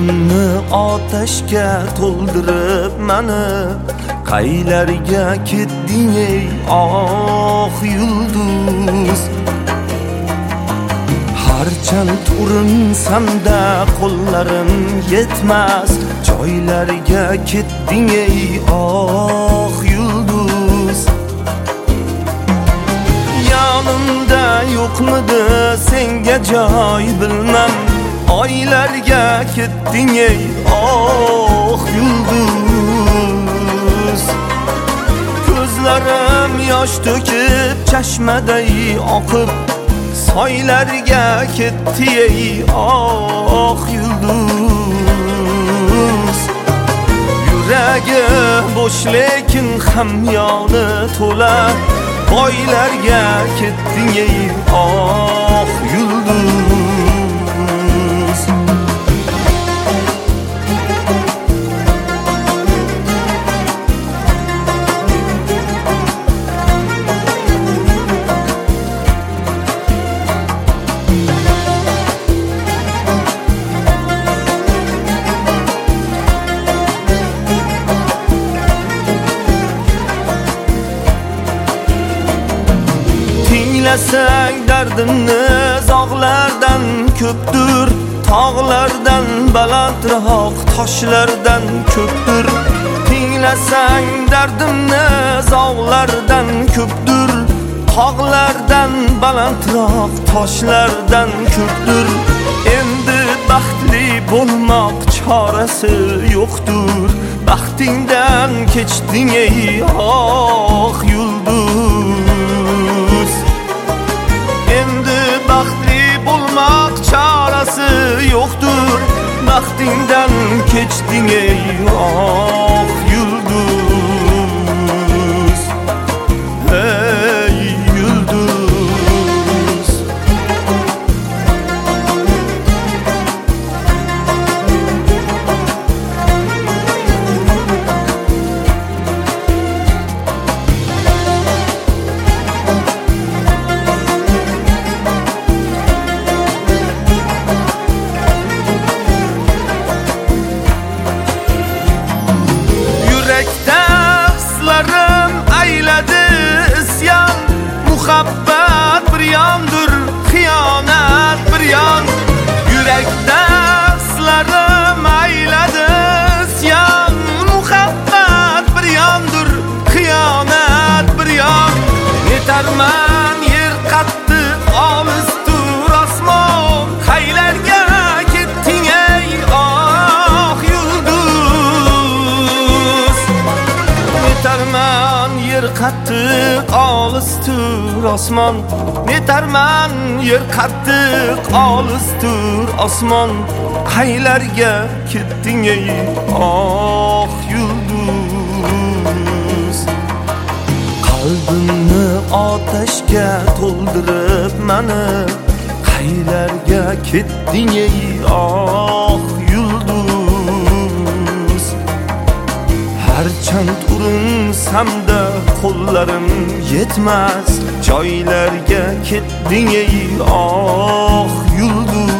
qalbimni otashga to'ldirib mani qaylarga ketding ey oq yulduz. Harchand urinsamda qo'llarim yetmas joylarga ketding ey oq yulduz. Yanımda yo'qmidi senga joy bilmam, oylarga ketding ey oq yulduz. Ko'zlarim yosh to'kib chashmaday oqib soylarga ketdi ey oq yulduz. Yuragi bo'sh lekin hamyoni to'la boylarga ketding ey oq yulduz. Tinglasang dardimni zog'lardan ko'pdir, tog'lardan balandroq toshlardan ko'pdir. Tinglasang dardimni zog'lardan ko'pdir, tog'lardan balandroq toshlardan ko'pdir. Endi baxtli bo'lmoq chorasi yo'qdir, baxtingdan kechding ey oq yulduz. Endi baxtli bo'lmoq chorasi yo'qdir, baxtingdan kechding ey oq yulduz. Ey yulduz. Muhabbat bir yondir, xiyonat bir yon. Yurakda hislarim ayladi isyon. Muhabbat bir yondir, xiyonat bir yon. Netarman yer qattiq olisdir osmon, qaylarga ketding ey oq yulduz. Netarman yer qattiq olisdir osmon, netarman yer qattiq olisdir osmon, qaylarga ketding ey oq yulduz. Qalbimni otashga to'ldirib mani qaylarga ketding ey oq yulduz. Harchand urinsamda qo'llarim yetmas joylarga ketding ey oq yulduz.